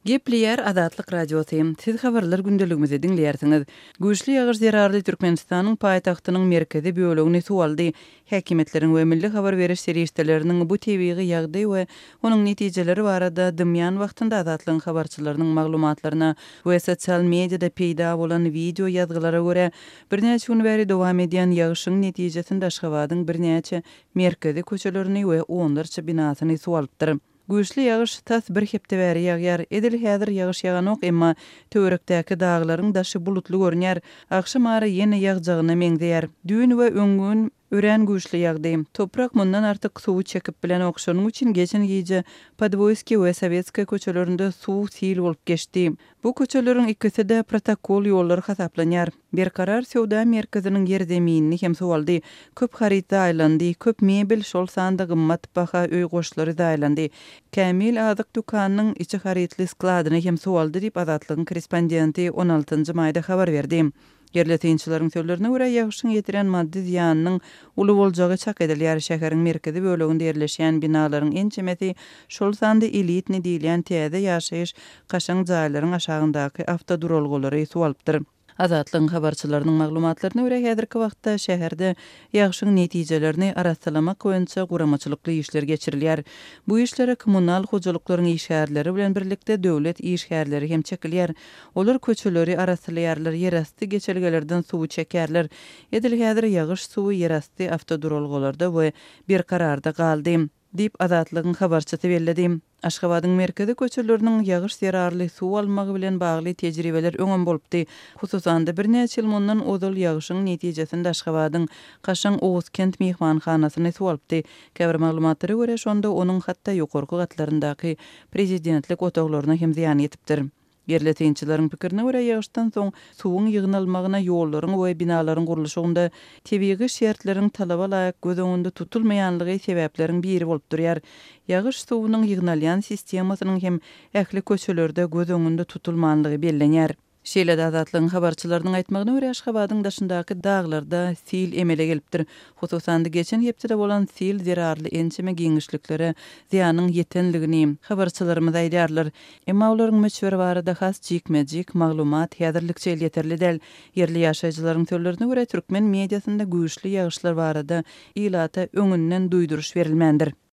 Gepliyer Adatlyk radiosyň. Siz habarlar gündeligimizi dinleýärsiňiz. Güýçli ýagyş zerarly Türkmenistanyň paýtagtynyň merkezi bölegini suwaldy. Häkimetleriň we milli habar beriş serişdeleriniň bu tebigy ýagdaý we onuň netijeleri barada dymýan wagtynda adatlyň habarçylarynyň maglumatlaryna we sosial mediada peýda bolan video ýazgylara görä birnäçe gün bäri dowam edýän ýagyşyň netijesinde Aşgabatyň birnäçe merkezi köçelerini we onlarça binasyny suwalypdyr. Güýçli ýagyş tas bir hepde bäri ýagýar. Edil häzir ýagyş ýaganok, emma töwerekdäki daglaryň daşy bulutly görünýär. Akşam ara ýene ýagjagyna meňzeýär. Düýün we öňgün ören güýçli ýagdaý. Toprak mundan artyk suwy çekip bilen okşanyň üçin geçen gece Podvoyski we Sovetskiy köçelerinde suw sil bolup geçdi. Bu köçeleriň ikisi de protokol ýollary hasaplanýar. Berkarar Sowda merkeziniň yer zeminini hem suwaldy. Köp harita aýlandy, köp mebel şol sanda gymmat baha öý goşlary aýlandy. Kamil azyk dukanynyň içi haritly skladyny hem suwaldy diýip Adatlygyň korrespondenti 16-njy maýda habar berdi. Yerletinçilerin sözlerine göre ýagyşyň ýetiren maddi ziýanynyň uly boljagy çak edilýär. Şäheriň merkezi böleginde ýerleşýän binalaryň en çemeti şol sandy elitni diýilen täze ýaşaýyş gaşaň jaýlaryň aşagyndaky awtodurolgolary suwalypdyr. Adatlyň habarçylarynyň maglumatlaryna görä häzirki wagtda şäherde ýagyşyň netijelerini arasalamak boýunça guramaçylykly işler geçirilýär. Bu işlere kommunal hojalyklaryň işgärleri bilen birlikde döwlet işgärleri hem çekilýär. Olar köçeleri arasalarlar, ýerasty geçelgelerden suwy çekärler. Edil häzir ýagyş suwy ýerasty awtodurolgolarda we bir kararda galdy diýip Adatlygyň habarçysy bellädi. Aşgabatyň merkezi köçeleriniň ýagyş zerarly suw almagy bilen bagly tejribeler öňem bolupdy. Hususan da birnäçe ýyl mundan ozal ýagyşyň netijesinde Aşgabatyň Gaşaň Oğuz kent mehmanhanasyny suwalypdy. Käbir maglumatlary görä şonda onuň hatda ýokarky gatlaryndaky prezidentlik otaglaryna hem ziýan ýetipdir. Yerletinçilerin pikirine görä ýagyşdan soň suwuň ýygnalmagyna ýollaryň we binalaryň gurulşygynda tebigi şertleriň talaba laýyk göz öňünde tutulmaýanlygy sebäpleriň biri bolup durýar. Ýagyş suwunyň ýygnalýan sistemasynyň hem ähli köçelerde göz öňünde tutulmanlygy bellenýär. Şeýle Adatlygyň habarçylarynyň aýtmagyna görä Aşgabatyň daşyndaky daglarda sil emele gelipdir. Hususan da geçen hepde bolan sil zerarly ençeme giňişliklere ziýanyň ýetenligini habarçylarymyz aýdýarlar. Emma olaryň meşwer barada has jikmejik maglumat häzirlikçe ýeterli däl. Yerli ýaşaýjylaryň sözlerine görä türkmen mediasynda güýçli ýagyşlar barada ilata öňünden duýduruş berilmändir.